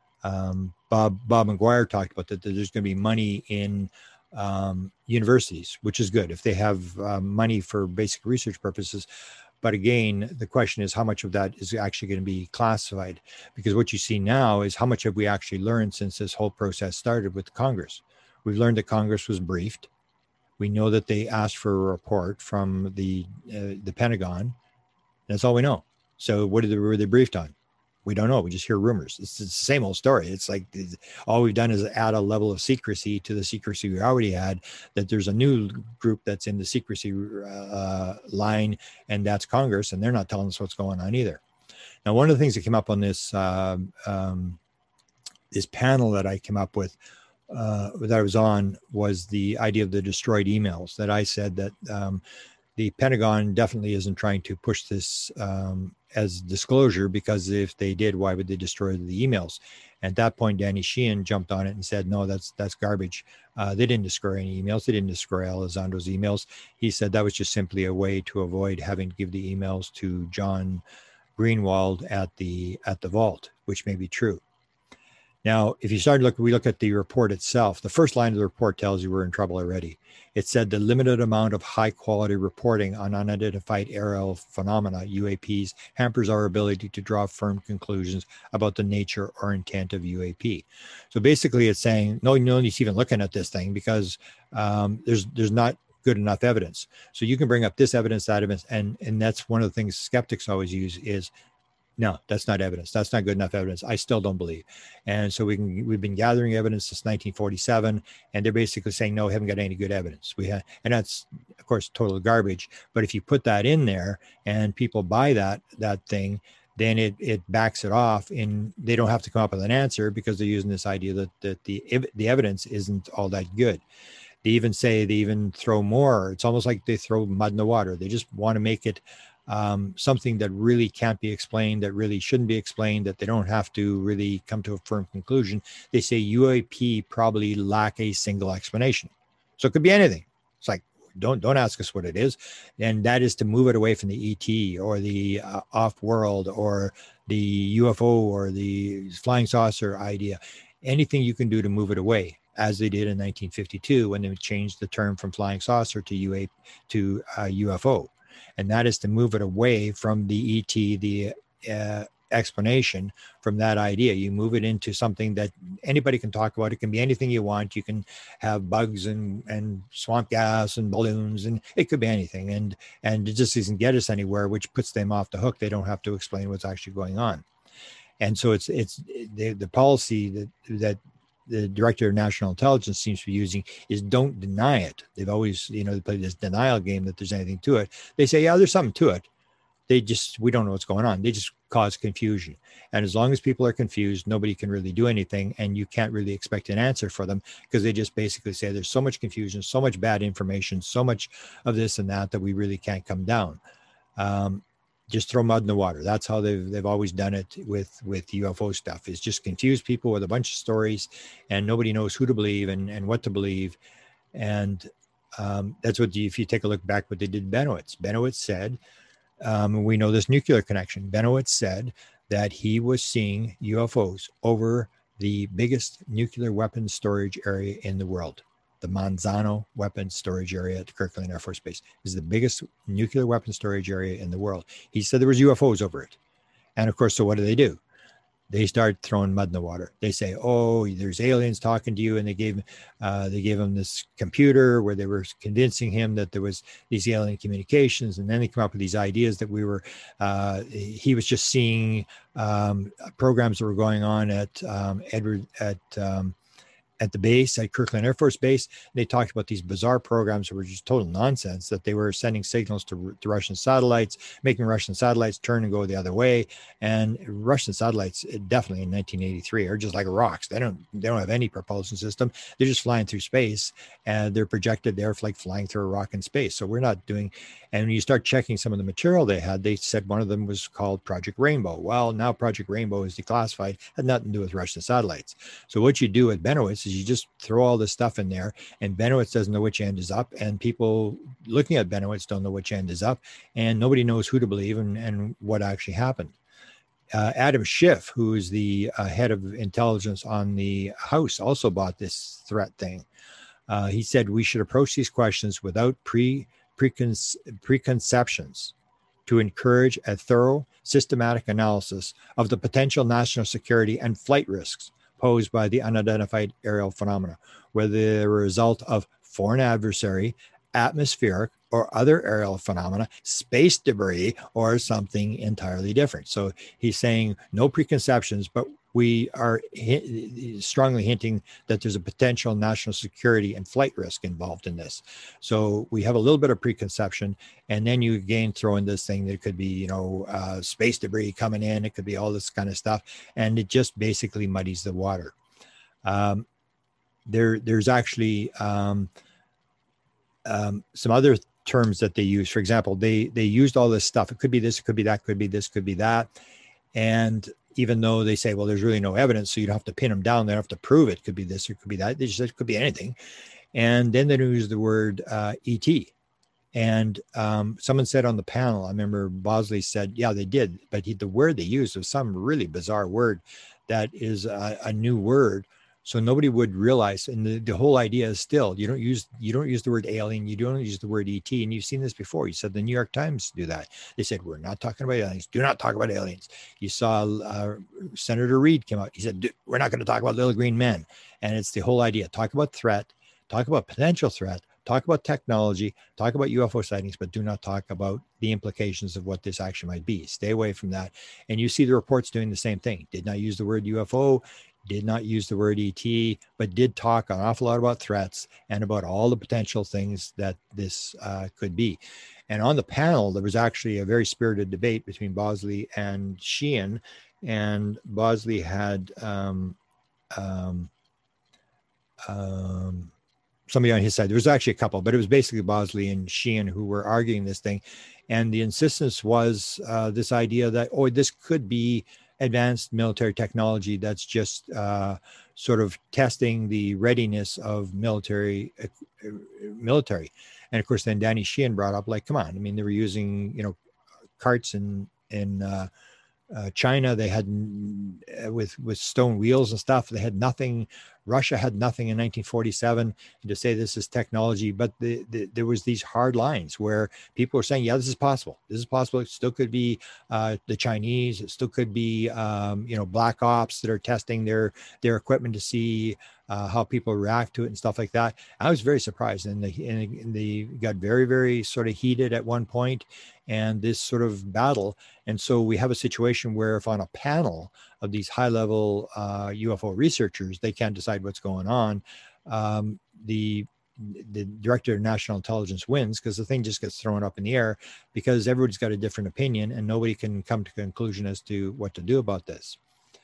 um, Bob Bob McGuire talked about that, that there's going to be money in um, universities, which is good if they have uh, money for basic research purposes. But again, the question is how much of that is actually going to be classified? Because what you see now is how much have we actually learned since this whole process started with Congress? We've learned that Congress was briefed. We know that they asked for a report from the uh, the Pentagon. That's all we know. So what did they, were they briefed on? We don't know. We just hear rumors. It's the same old story. It's like all we've done is add a level of secrecy to the secrecy we already had, that there's a new group that's in the secrecy uh, line, and that's Congress, and they're not telling us what's going on either. Now, one of the things that came up on this uh, um, this panel that I came up with, uh, that I was on, was the idea of the destroyed emails, that I said that um, the Pentagon definitely isn't trying to push this um, as disclosure, because if they did, why would they destroy the emails? At that point, Danny Sheehan jumped on it and said, no, that's that's garbage. Uh, they didn't destroy any emails. They didn't destroy Alessandro's emails. He said that was just simply a way to avoid having to give the emails to John Greenwald at the at the vault, which may be true. Now, if you start to look, we look at the report itself. The first line of the report tells you we're in trouble already. It said the limited amount of high quality reporting on unidentified aerial phenomena, U A Ps, hampers our ability to draw firm conclusions about the nature or intent of U A P. So basically it's saying, no, no one's even looking at this thing because um, there's there's not good enough evidence. So you can bring up this evidence, that evidence, and, and that's one of the things skeptics always use is, no, that's not evidence. That's not good enough evidence. I still don't believe. And so we can, we've been gathering evidence since nineteen forty-seven, and they're basically saying, no, we haven't got any good evidence. We have, and that's, of course, total garbage. But if you put that in there and people buy that, that thing, then it, it backs it off, and they don't have to come up with an answer because they're using this idea that, that the, the evidence isn't all that good. They even say, they even throw more. It's almost like they throw mud in the water. They just want to make it Um, something that really can't be explained, that really shouldn't be explained, that they don't have to really come to a firm conclusion. They say U A P probably lack a single explanation. So it could be anything. It's like, don't don't ask us what it is. And that is to move it away from the E T or the uh, off-world or the U F O or the flying saucer idea. Anything you can do to move it away, as they did in nineteen fifty-two when they changed the term from flying saucer to U A to uh, U F O. And that is to move it away from the E T, the uh, explanation, from that idea. You move it into something that anybody can talk about. It can be anything you want. You can have bugs and, and swamp gas and balloons, and it could be anything. And, and it just doesn't get us anywhere, which puts them off the hook. They don't have to explain what's actually going on. And so it's, it's the, the policy that, that the Director of National Intelligence seems to be using is don't deny it. They've always, you know, they play this denial game that there's anything to it. They say, yeah, there's something to it. They just, we don't know what's going on. They just cause confusion. And as long as people are confused, nobody can really do anything. And you can't really expect an answer for them because they just basically say there's so much confusion, so much bad information, so much of this and that, that we really can't come down. Um, Just throw mud in the water. That's how they've they've always done it with with U F O stuff, is just confuse people with a bunch of stories, and nobody knows who to believe and, and what to believe. And um, that's what, if you take a look back, what they did Benowitz. Benowitz said, um, we know this nuclear connection. Benowitz said that he was seeing U F Os over the biggest nuclear weapons storage area in the world. The Manzano weapons storage area at Kirkland Air Force Base is the biggest nuclear weapons storage area in the world. He said there was U F Os over it. And of course, so what do they do? They start throwing mud in the water. They say, oh, there's aliens talking to you. And they gave, uh, they gave him this computer where they were convincing him that there was these alien communications. And then they come up with these ideas that we were, uh, he was just seeing um, programs that were going on at um, Edward, at, um, at the base, at Kirkland Air Force Base. They talked about these bizarre programs that were just total nonsense, that they were sending signals to, to Russian satellites, making Russian satellites turn and go the other way. And Russian satellites, definitely in nineteen eighty-three, are just like rocks. They don't, they don't have any propulsion system. They're just flying through space, and they're projected there like flying through a rock in space. So we're not doing, and when you start checking some of the material they had, they said one of them was called Project Rainbow. Well, now Project Rainbow is declassified, had nothing to do with Russian satellites. So what you do with Benowitz is you just throw all this stuff in there, and Benowitz doesn't know which end is up, and people looking at Benowitz don't know which end is up, and nobody knows who to believe and, and what actually happened. Uh, Adam Schiff, who is the uh, head of intelligence on the House, also bought this threat thing. Uh, he said we should approach these questions without pre, preconce- preconceptions to encourage a thorough, systematic analysis of the potential national security and flight risks posed by the unidentified aerial phenomena, whether they're a result of foreign adversary, atmospheric, or other aerial phenomena, space debris, or something entirely different. So he's saying no preconceptions, but we are hi- strongly hinting that there's a potential national security and flight risk involved in this. So we have a little bit of preconception, and then you again throw in this thing that could be, you know, uh, space debris coming in. It could be all this kind of stuff, and it just basically muddies the water. Um, there, there's actually um, um, some other terms that they use. For example, they they used all this stuff. It could be this, it could be that, could be this, could be that. And even though they say, well, there's really no evidence, so you don't have to pin them down. They don't have to prove it. Could be this or could be that. They just said it could be anything. And then they use the word uh, E T. And um, someone said on the panel, I remember Bosley said, yeah, they did. But he, the word they used was some really bizarre word that is a, a new word. So nobody would realize. And the, the whole idea is still, you don't use you don't use the word alien. You don't use the word E T. And you've seen this before. You said the New York Times do that. They said, we're not talking about aliens. Do not talk about aliens. You saw uh, Senator Reid came out. He said, we're not going to talk about little green men. And it's the whole idea. Talk about threat. Talk about potential threat. Talk about technology, talk about U F O sightings, but do not talk about the implications of what this action might be. Stay away from that. And you see the reports doing the same thing. Did not use the word U F O, did not use the word E T, but did talk an awful lot about threats and about all the potential things that this uh, could be. And on the panel, there was actually a very spirited debate between Bosley and Sheehan. And Bosley had um, um, um, somebody on his side. There was actually a couple, but it was basically Bosley and Sheehan who were arguing this thing. And the insistence was uh, this idea that, oh, this could be advanced military technology that's just uh, sort of testing the readiness of military uh, military. And of course, then Danny Sheehan brought up, like, come on, I mean, they were using, you know, carts in, in uh, uh, China. They had uh, with, with stone wheels and stuff. They had nothing. Russia had nothing in nineteen forty-seven. And to say this is technology, but the, the, there was these hard lines where people were saying, yeah, this is possible. This is possible. It still could be uh, the Chinese. It still could be, um, you know, black ops that are testing their, their equipment to see uh, how people react to it and stuff like that. I was very surprised. And they, and they got very, very sort of heated at one point, and this sort of battle. And so we have a situation where if on a panel of these high level uh, U F O researchers, they can't decide what's going on, um, the the director of national intelligence wins, because the thing just gets thrown up in the air because everybody's got a different opinion and nobody can come to a conclusion as to what to do about this.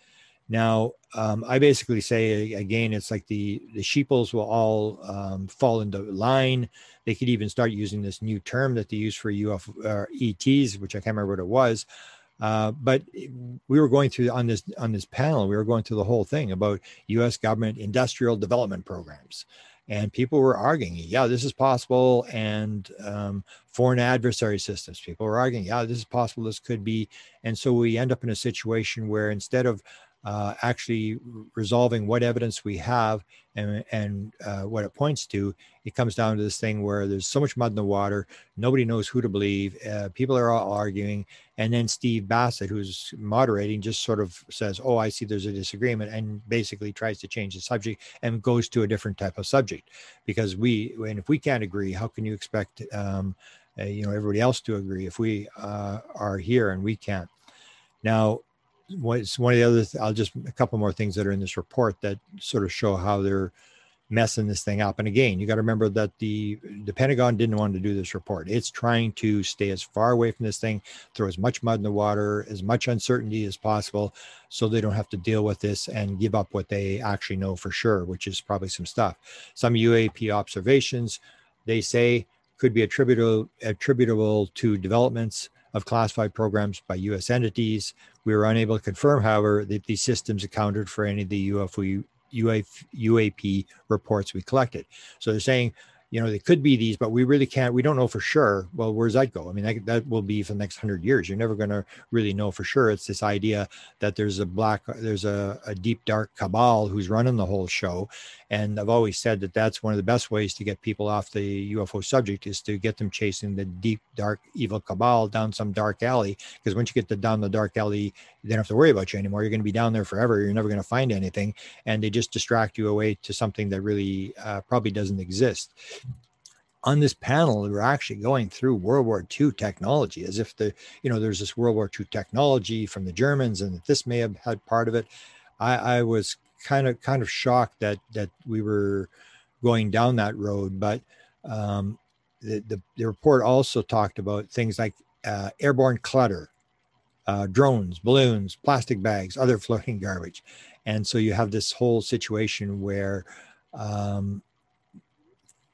Now, um, I basically say, again, it's like the, the sheeples will all um, fall into line. They could even start using this new term that they use for U F O uh, E Ts, which I can't remember what it was. Uh, but we were going through on this on this panel, we were going through the whole thing about U S government industrial development programs. And people were arguing, yeah, this is possible. And um, foreign adversary systems, people were arguing, yeah, this is possible, this could be. And so we end up in a situation where instead of uh, actually resolving what evidence we have and, and uh, what it points to, it comes down to this thing where there's so much mud in the water, nobody knows who to believe, uh, people are all arguing. And then Steve Bassett, who's moderating, just sort of says, oh, I see there's a disagreement, and basically tries to change the subject and goes to a different type of subject. Because we, and if we can't agree, how can you expect, um, uh, you know, everybody else to agree if we uh, are here and we can't? Now, what's one of the other, th- I'll just, a couple more things that are in this report that sort of show how they're messing this thing up. And again, you got to remember that the the Pentagon didn't want to do this report. It's trying to stay as far away from this thing, throw as much mud in the water, as much uncertainty as possible, so they don't have to deal with this and give up what they actually know for sure, which is probably some stuff. Some U A P observations, they say, could be attributable attributable to developments of classified programs by U S entities. We were unable to confirm, however, that these systems accounted for any of the U F O U A P reports we collected. So they're saying, you know, they could be these, but we really can't, we don't know for sure. Well, where's that go? I mean, that, that will be for the next hundred years. You're never going to really know for sure. It's this idea that there's a black, there's a, a deep, dark cabal who's running the whole show. And I've always said that that's one of the best ways to get people off the U F O subject, is to get them chasing the deep, dark, evil cabal down some dark alley. Because once you get the, down the dark alley, they don't have to worry about you anymore. You're going to be down there forever. You're never going to find anything. And they just distract you away to something that really uh, probably doesn't exist. On this panel, we were actually going through World War Two technology, as if the, you know, there's this World War Two technology from the Germans, and that this may have had part of it. I, I was kind of kind of shocked that that we were going down that road. But um, the, the the report also talked about things like uh, airborne clutter, uh, drones, balloons, plastic bags, other floating garbage, and so you have this whole situation where. Um,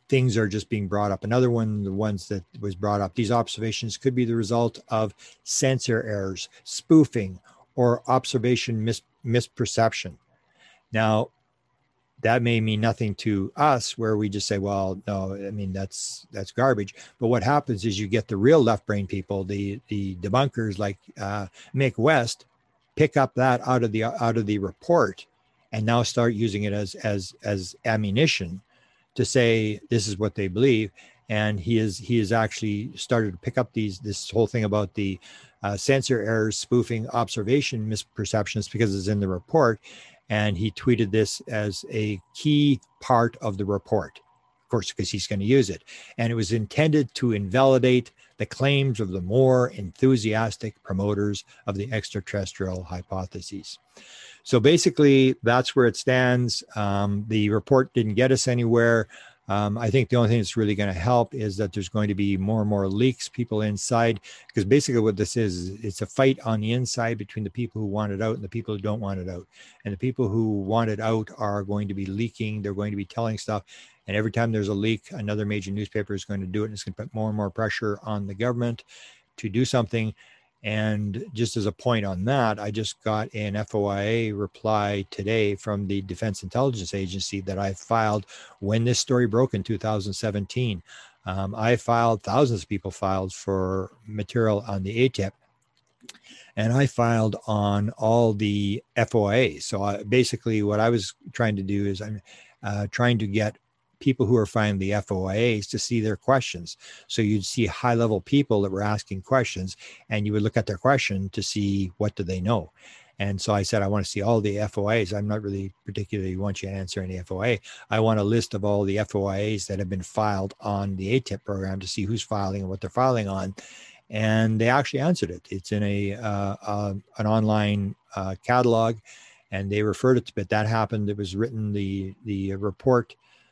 things are just being brought up. Another one, the ones that was brought up, these observations could be the result of censor errors, spoofing, or observation mis- misperception. Now, that may mean nothing to us, where we just say, well, no, I mean, that's that's garbage. But what happens is you get the real left brain people, the the debunkers like uh, Mick West, pick up that out of the out of the report and now start using it as as as ammunition to say this is what they believe. And he is he has actually started to pick up these this whole thing about the uh, censor errors, spoofing, observation misperceptions, because it's in the report. And he tweeted this as a key part of the report, of course, because he's going to use it. And it was intended to invalidate the claims of the more enthusiastic promoters of the extraterrestrial hypotheses. So basically, that's where it stands. Um, the report didn't get us anywhere. Um, I think the only thing that's really going to help is that there's going to be more and more leaks, people inside, because basically what this is, is it's a fight on the inside between the people who want it out and the people who don't want it out. And the people who want it out are going to be leaking. They're going to be telling stuff. And every time there's a leak, another major newspaper is going to do it. And it's going to put more and more pressure on the government to do something. And just as a point on that, I just got an F O I A reply today from the Defense Intelligence Agency that I filed when this story broke in two thousand seventeen. Um, I filed, thousands of people filed for material on the A T I P, and I filed on all the F O I As. So I, basically what I was trying to do is I'm uh, trying to get people who are filing the F O I As to see their questions. So you'd see high level people that were asking questions, and you would look at their question to see what do they know. And so I said, I want to see all the F O I As. I'm not really particularly want you to answer any F O I A. I want a list of all the F O I As that have been filed on the A T I P program to see who's filing and what they're filing on. And they actually answered it. It's in a uh, uh, an online uh, catalog, and they referred it to it. That happened. It was written, the the report,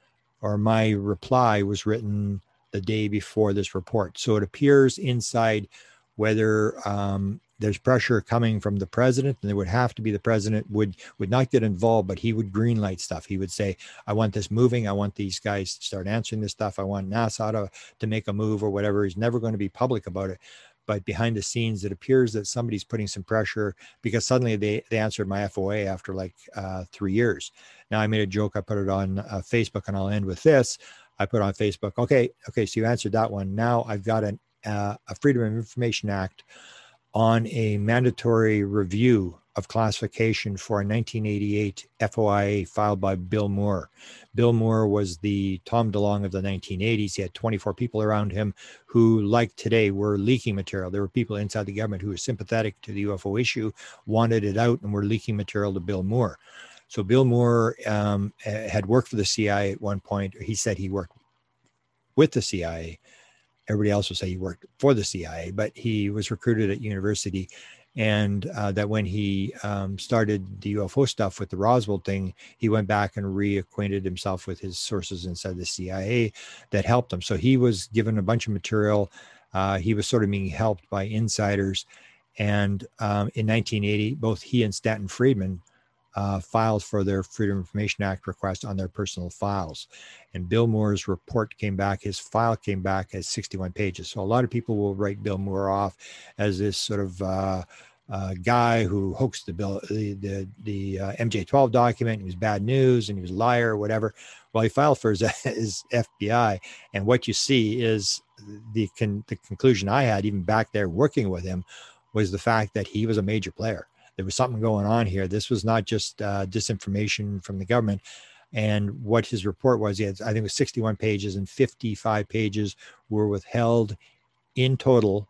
or my reply was written the day before this report. So it appears inside whether um, there's pressure coming from the president, and there would have to be, the president would, would not get involved, but he would greenlight stuff. He would say, I want this moving. I want these guys to start answering this stuff. I want NASA to, to make a move or whatever. He's never going to be public about it. But behind the scenes, it appears that somebody's putting some pressure, because suddenly they, they answered my F O A after like uh, three years. Now, I made a joke. I put it on uh, Facebook, and I'll end with this. I put on Facebook, okay, okay, so you answered that one. Now I've got an, uh, a Freedom of Information Act on a mandatory review of classification for a nineteen eighty-eight F O I A filed by Bill Moore. Bill Moore was the Tom DeLonge of the nineteen eighties. He had twenty-four people around him who, like today, were leaking material. There were people inside the government who were sympathetic to the U F O issue, wanted it out, and were leaking material to Bill Moore. So Bill Moore um, had worked for the C I A at one point. He said he worked with the C I A. Everybody else will say he worked for the C I A, but he was recruited at university. And uh, that when he um, started the U F O stuff with the Roswell thing, he went back and reacquainted himself with his sources inside the C I A that helped him. So he was given a bunch of material. Uh, he was sort of being helped by insiders. And um, in nineteen eighty, both he and Stanton Friedman uh, filed for their Freedom of Information Act request on their personal files. And Bill Moore's report came back, his file came back as sixty-one pages. So a lot of people will write Bill Moore off as this sort of uh, uh, guy who hoaxed the bill, the the, the uh, M J twelve document. He was bad news and he was a liar or whatever. Well, he filed for his, his F B I. And what you see is the, con- the conclusion I had, even back there working with him, was the fact that he was a major player. There was something going on here. This was not just uh, disinformation from the government. And what his report was, he had, I think it was sixty-one pages, and fifty-five pages were withheld in total,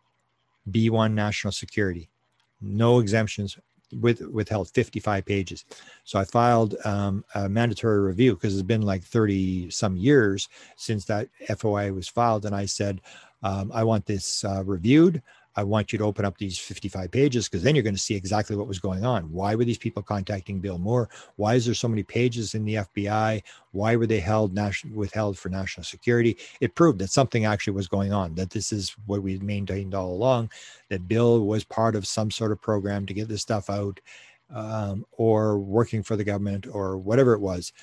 B one national security. No exemptions, with withheld fifty-five pages. So I filed um, a mandatory review, because it's been like thirty some years since that F O I was filed. And I said, um, I want this uh, reviewed. I want you to open up these fifty-five pages, because then you're going to see exactly what was going on. Why were these people contacting Bill Moore? Why is there so many pages in the F B I? Why were they held national, withheld for national security? It proved that something actually was going on, that this is what we maintained all along, that Bill was part of some sort of program to get this stuff out, um, or working for the government, or whatever it was.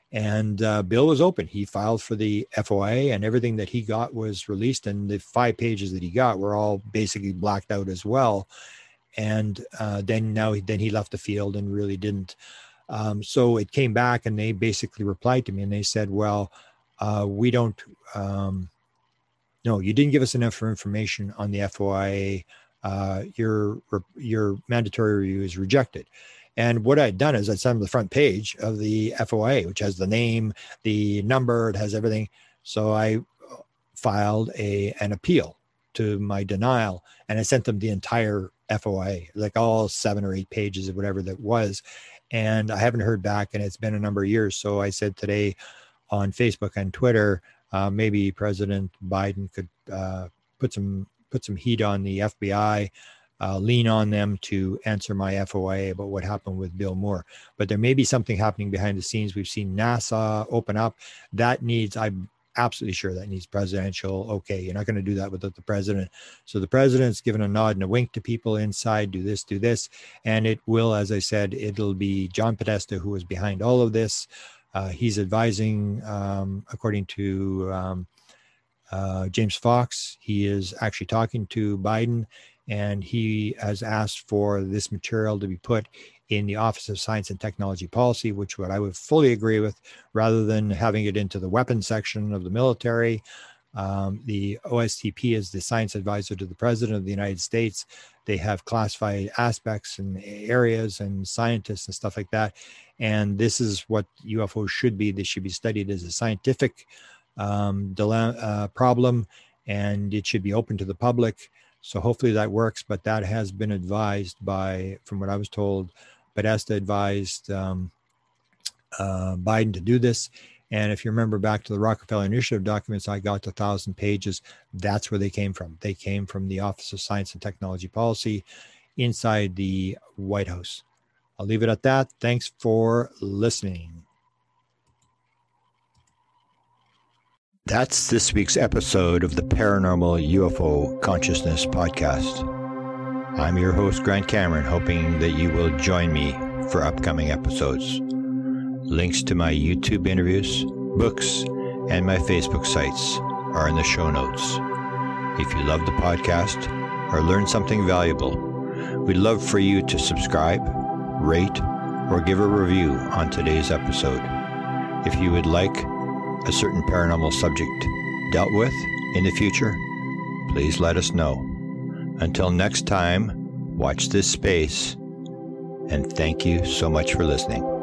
And uh, Bill was open. He filed for the F O I A, and everything that he got was released. And the five pages that he got were all basically blacked out as well. And uh, then now then he left the field and really didn't. Um, so it came back, and they basically replied to me, and they said, well, uh, we don't, um, no, you didn't give us enough information on the F O I A. Uh, your, your mandatory review is rejected. And what I'd done is I'd sent them the front page of the F O I A, which has the name, the number, it has everything. So I filed a an appeal to my denial, and I sent them the entire F O I A, like all seven or eight pages of whatever that was. And I haven't heard back, and it's been a number of years. So I said today on Facebook and Twitter, uh, maybe President Biden could uh, put some put some heat on the F B I, uh, lean on them to answer my F O I A about what happened with Bill Moore. But there may be something happening behind the scenes. We've seen NASA open up. That needs, I'm absolutely sure that needs presidential okay. You're not going to do that without the president. So the president's given a nod and a wink to people inside, do this, do this. And it will, as I said, it'll be John Podesta who is behind all of this. Uh, he's advising, um, according to um, uh, James Fox, he is actually talking to Biden, and he has asked for this material to be put in the Office of Science and Technology Policy, which what I would fully agree with, rather than having it into the weapons section of the military. Um, the O S T P is the science advisor to the President of the United States. They have classified aspects and areas and scientists and stuff like that. And this is what U F Os should be. They should be studied as a scientific um, dilemma, uh, problem, and it should be open to the public. So hopefully that works, but that has been advised by, from what I was told, Podesta advised um, uh, Biden to do this. And if you remember back to the Rockefeller Initiative documents, I got to a thousand pages. That's where they came from. They came from the Office of Science and Technology Policy inside the White House. I'll leave it at that. Thanks for listening. That's this week's episode of the Paranormal U F O Consciousness Podcast. I'm your host, Grant Cameron, hoping that you will join me for upcoming episodes. Links to my YouTube interviews, books, and my Facebook sites are in the show notes. If you love the podcast or learned something valuable, we'd love for you to subscribe, rate, or give a review on today's episode. If you would like a certain paranormal subject dealt with in the future, please let us know. Until next time, watch this space, and thank you so much for listening.